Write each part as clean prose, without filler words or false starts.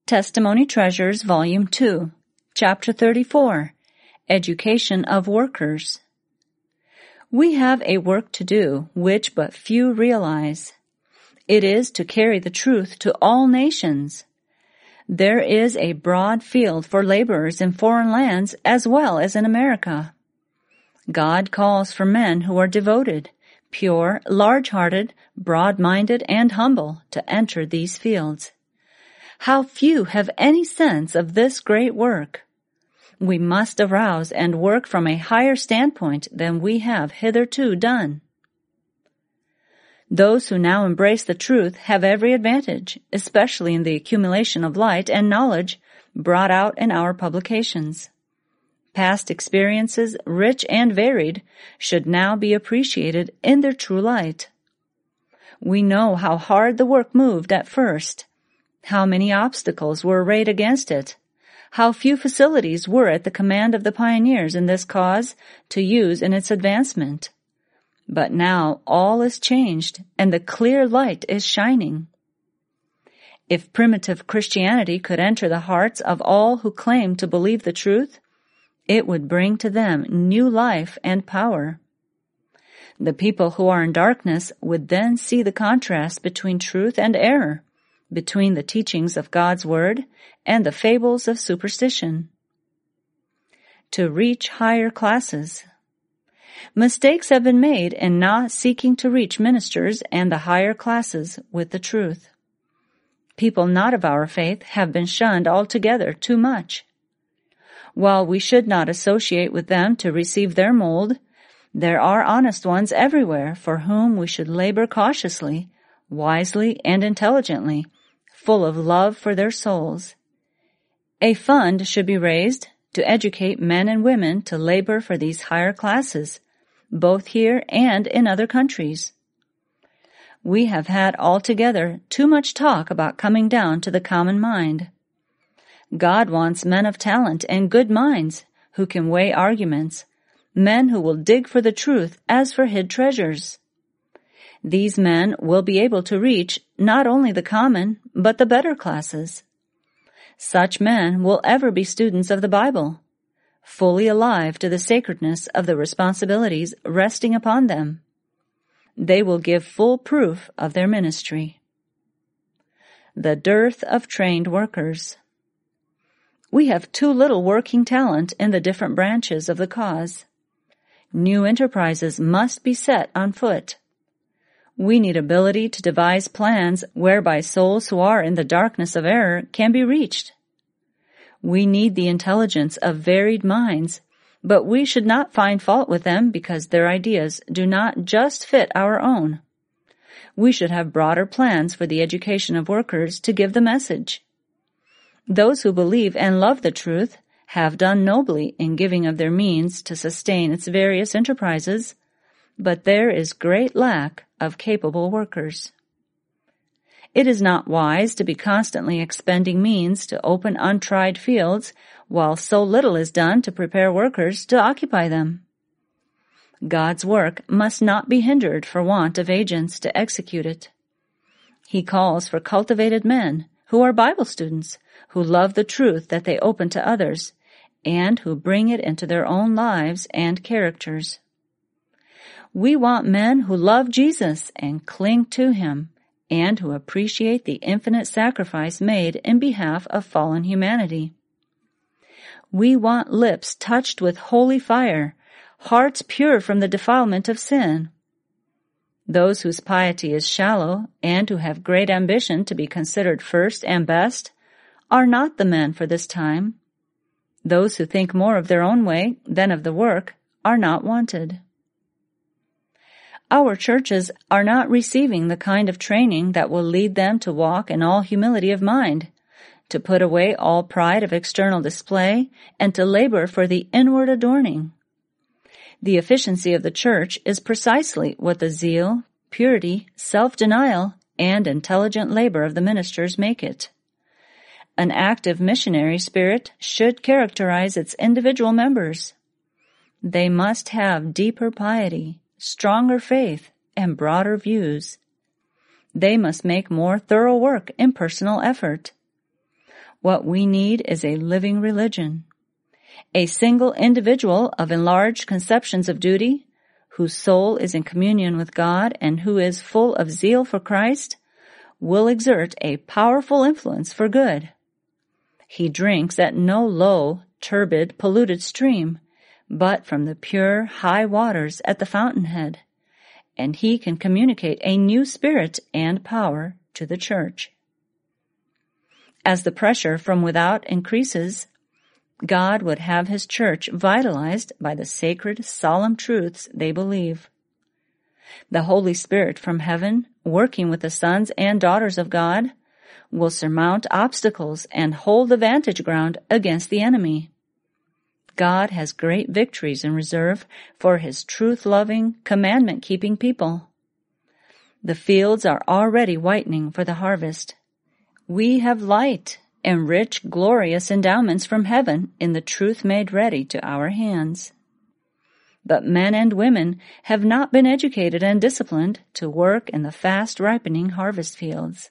Testimony Treasures, Volume 2, Chapter 34, Education of Workers. We have a work to do which but few realize. It is to carry the truth to all nations. There is a broad field for laborers in foreign lands as well as in America. God calls for men who are devoted, pure, large-hearted, broad-minded, and humble to enter these fields. How few have any sense of this great work! We must arouse and work from a higher standpoint than we have hitherto done. Those who now embrace the truth have every advantage, especially in the accumulation of light and knowledge brought out in our publications. Past experiences, rich and varied, should now be appreciated in their true light. We know how hard the work moved at first, how many obstacles were arrayed against it, how few facilities were at the command of the pioneers in this cause to use in its advancement. But now all is changed, and the clear light is shining. If primitive Christianity could enter the hearts of all who claim to believe the truth, it would bring to them new life and power. The people who are in darkness would then see the contrast between truth and error, between the teachings of God's Word and the fables of superstition. To reach higher classes. Mistakes have been made in not seeking to reach ministers and the higher classes with the truth. People not of our faith have been shunned altogether too much. While we should not associate with them to receive their mold, there are honest ones everywhere for whom we should labor cautiously, wisely, and intelligently, full of love for their souls. A fund should be raised to educate men and women to labor for these higher classes, both here and in other countries. We have had altogether too much talk about coming down to the common mind. God wants men of talent and good minds who can weigh arguments, men who will dig for the truth as for hid treasures. These men will be able to reach not only the common, but the better classes. Such men will ever be students of the Bible, fully alive to the sacredness of the responsibilities resting upon them. They will give full proof of their ministry. The dearth of trained workers. We have too little working talent in the different branches of the cause. New enterprises must be set on foot. We need ability to devise plans whereby souls who are in the darkness of error can be reached. We need the intelligence of varied minds, but we should not find fault with them because their ideas do not just fit our own. We should have broader plans for the education of workers to give the message. Those who believe and love the truth have done nobly in giving of their means to sustain its various enterprises, but there is great lack of capable workers. It is not wise to be constantly expending means to open untried fields while so little is done to prepare workers to occupy them. God's work must not be hindered for want of agents to execute it. He calls for cultivated men who are Bible students, who love the truth that they open to others, and who bring it into their own lives and characters. We want men who love Jesus and cling to him, and who appreciate the infinite sacrifice made in behalf of fallen humanity. We want lips touched with holy fire, hearts pure from the defilement of sin. Those whose piety is shallow and who have great ambition to be considered first and best are not the men for this time. Those who think more of their own way than of the work are not wanted. Our churches are not receiving the kind of training that will lead them to walk in all humility of mind, to put away all pride of external display, and to labor for the inward adorning. The efficiency of the church is precisely what the zeal, purity, self-denial, and intelligent labor of the ministers make it. An active missionary spirit should characterize its individual members. They must have deeper piety, stronger faith, and broader views. They must make more thorough work in personal effort. What we need is a living religion. A single individual of enlarged conceptions of duty, whose soul is in communion with God and who is full of zeal for Christ, will exert a powerful influence for good. He drinks at no low, turbid, polluted stream, but from the pure, high waters at the fountainhead, and he can communicate a new spirit and power to the church. As the pressure from without increases, God would have his church vitalized by the sacred, solemn truths they believe. The Holy Spirit from heaven, working with the sons and daughters of God, will surmount obstacles and hold the vantage ground against the enemy. God has great victories in reserve for his truth-loving, commandment-keeping people. The fields are already whitening for the harvest. We have light and rich, glorious endowments from heaven in the truth made ready to our hands. But men and women have not been educated and disciplined to work in the fast-ripening harvest fields.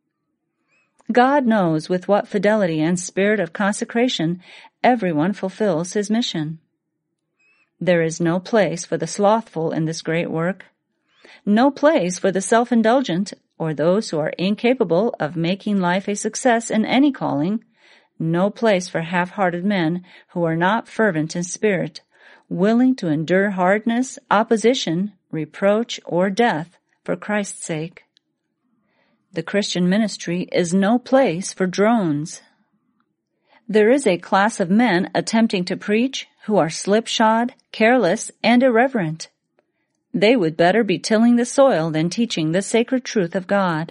God knows with what fidelity and spirit of consecration everyone fulfills his mission. There is no place for the slothful in this great work, no place for the self-indulgent or those who are incapable of making life a success in any calling, no place for half-hearted men who are not fervent in spirit, willing to endure hardness, opposition, reproach, or death for Christ's sake. The Christian ministry is no place for drones. There is a class of men attempting to preach who are slipshod, careless, and irreverent. They would better be tilling the soil than teaching the sacred truth of God.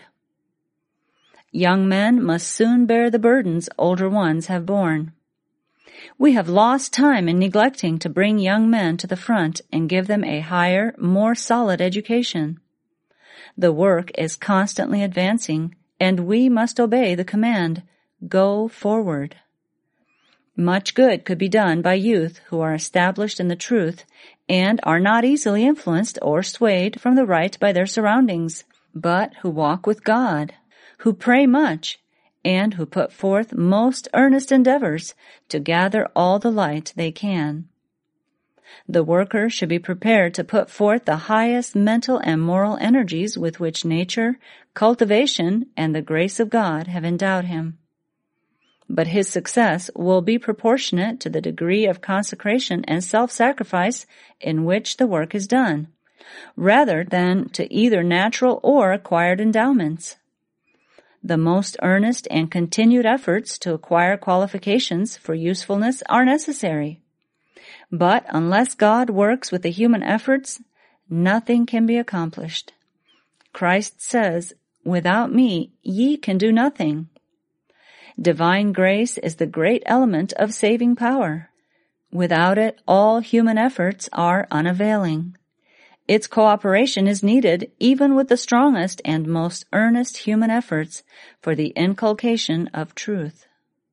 Young men must soon bear the burdens older ones have borne. We have lost time in neglecting to bring young men to the front and give them a higher, more solid education. The work is constantly advancing, and we must obey the command, "Go forward." Much good could be done by youth who are established in the truth and are not easily influenced or swayed from the right by their surroundings, but who walk with God, who pray much, and who put forth most earnest endeavors to gather all the light they can. The worker should be prepared to put forth the highest mental and moral energies with which nature, cultivation, and the grace of God have endowed him. But his success will be proportionate to the degree of consecration and self-sacrifice in which the work is done, rather than to either natural or acquired endowments. The most earnest and continued efforts to acquire qualifications for usefulness are necessary. But unless God works with the human efforts, nothing can be accomplished. Christ says, "Without me, ye can do nothing." Divine grace is the great element of saving power. Without it, all human efforts are unavailing. Its cooperation is needed even with the strongest and most earnest human efforts for the inculcation of truth.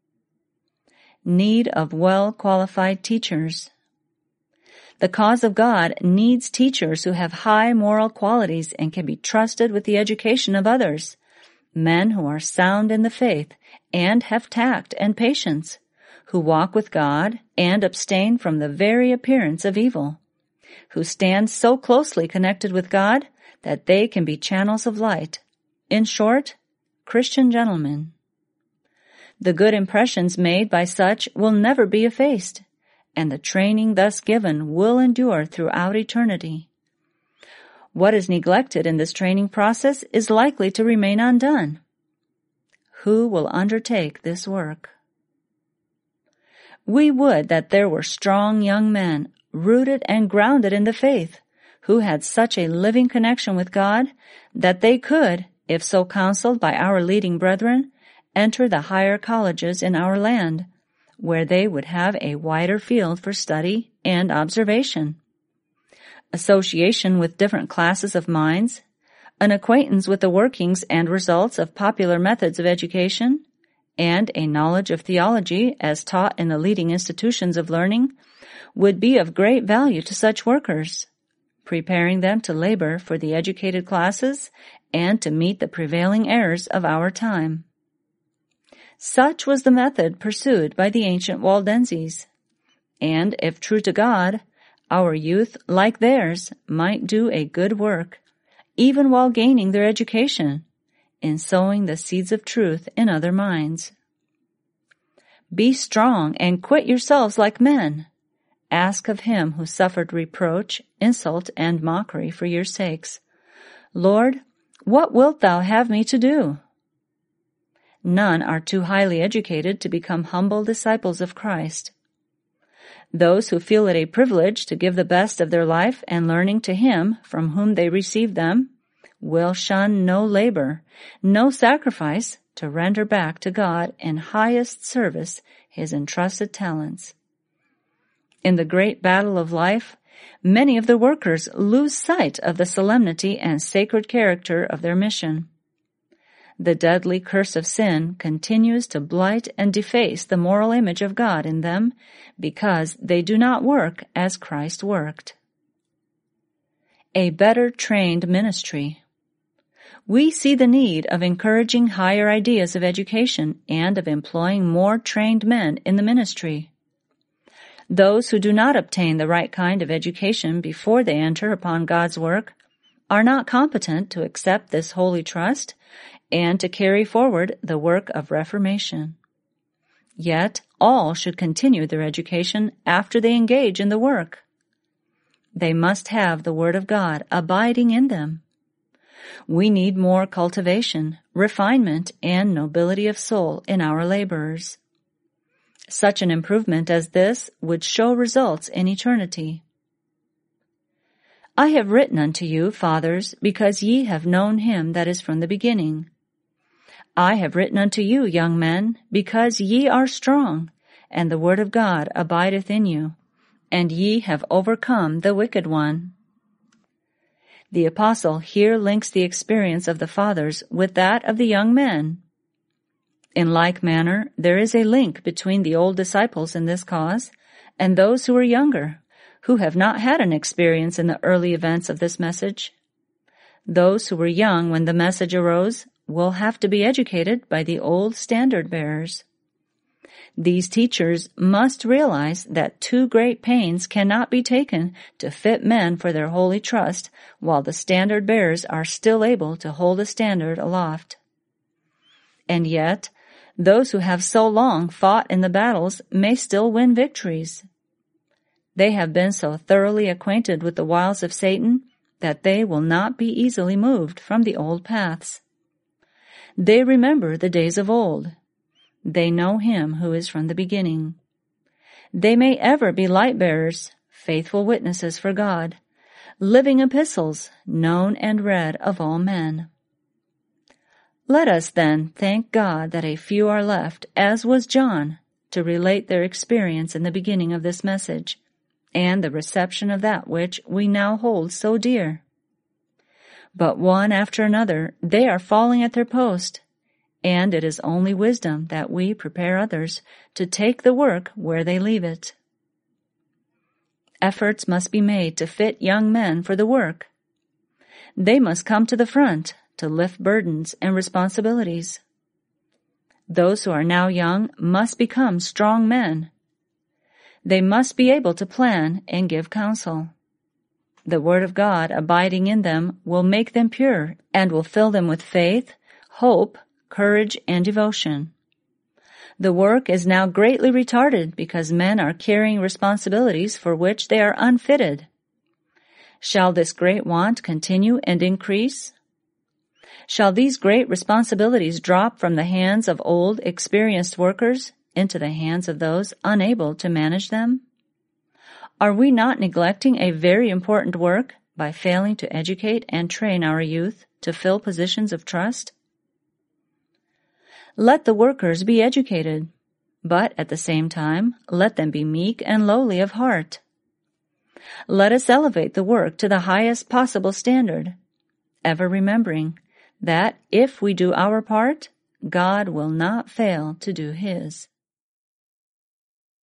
Need of well-qualified teachers. The cause of God needs teachers who have high moral qualities and can be trusted with the education of others, men who are sound in the faith and have tact and patience, who walk with God and abstain from the very appearance of evil, who stand so closely connected with God that they can be channels of light. In short, Christian gentlemen. The good impressions made by such will never be effaced, and the training thus given will endure throughout eternity. What is neglected in this training process is likely to remain undone. Who will undertake this work? We would that there were strong young men, rooted and grounded in the faith, who had such a living connection with God that they could, if so counseled by our leading brethren, enter the higher colleges in our land, where they would have a wider field for study and observation. Association with different classes of minds, an acquaintance with the workings and results of popular methods of education, and a knowledge of theology as taught in the leading institutions of learning would be of great value to such workers, preparing them to labor for the educated classes and to meet the prevailing errors of our time. Such was the method pursued by the ancient Waldenses. And if true to God, our youth, like theirs, might do a good work, even while gaining their education, in sowing the seeds of truth in other minds. Be strong and quit yourselves like men. Ask of him who suffered reproach, insult, and mockery for your sakes, Lord, what wilt thou have me to do? None are too highly educated to become humble disciples of Christ. Those who feel it a privilege to give the best of their life and learning to him from whom they received them will shun no labor, no sacrifice to render back to God in highest service his entrusted talents. In the great battle of life, many of the workers lose sight of the solemnity and sacred character of their mission. The deadly curse of sin continues to blight and deface the moral image of God in them because they do not work as Christ worked. A better trained ministry. We see the need of encouraging higher ideas of education and of employing more trained men in the ministry. Those who do not obtain the right kind of education before they enter upon God's work are not competent to accept this holy trust and to carry forward the work of reformation. Yet all should continue their education after they engage in the work. They must have the Word of God abiding in them. We need more cultivation, refinement, and nobility of soul in our laborers. Such an improvement as this would show results in eternity. I have written unto you, fathers, because ye have known him that is from the beginning. I have written unto you, young men, because ye are strong, and the word of God abideth in you, and ye have overcome the wicked one. The apostle here links the experience of the fathers with that of the young men. In like manner, there is a link between the old disciples in this cause and those who are younger, who have not had an experience in the early events of this message. Those who were young when the message arose will have to be educated by the old standard bearers. These teachers must realize that too great pains cannot be taken to fit men for their holy trust while the standard bearers are still able to hold the standard aloft. And yet, those who have so long fought in the battles may still win victories. They have been so thoroughly acquainted with the wiles of Satan that they will not be easily moved from the old paths. They remember the days of old. They know him who is from the beginning. They may ever be light-bearers, faithful witnesses for God, living epistles, known and read of all men. Let us then thank God that a few are left, as was John, to relate their experience in the beginning of this message, and the reception of that which we now hold so dear. But one after another they are falling at their post, and it is only wisdom that we prepare others to take the work where they leave it. Efforts must be made to fit young men for the work. They must come to the front to lift burdens and responsibilities. Those who are now young must become strong men. They must be able to plan and give counsel. The Word of God abiding in them will make them pure and will fill them with faith, hope, courage, and devotion. The work is now greatly retarded because men are carrying responsibilities for which they are unfitted. Shall this great want continue and increase? Shall these great responsibilities drop from the hands of old, experienced workers into the hands of those unable to manage them? Are we not neglecting a very important work by failing to educate and train our youth to fill positions of trust? Let the workers be educated, but at the same time, let them be meek and lowly of heart. Let us elevate the work to the highest possible standard, ever remembering that if we do our part, God will not fail to do his.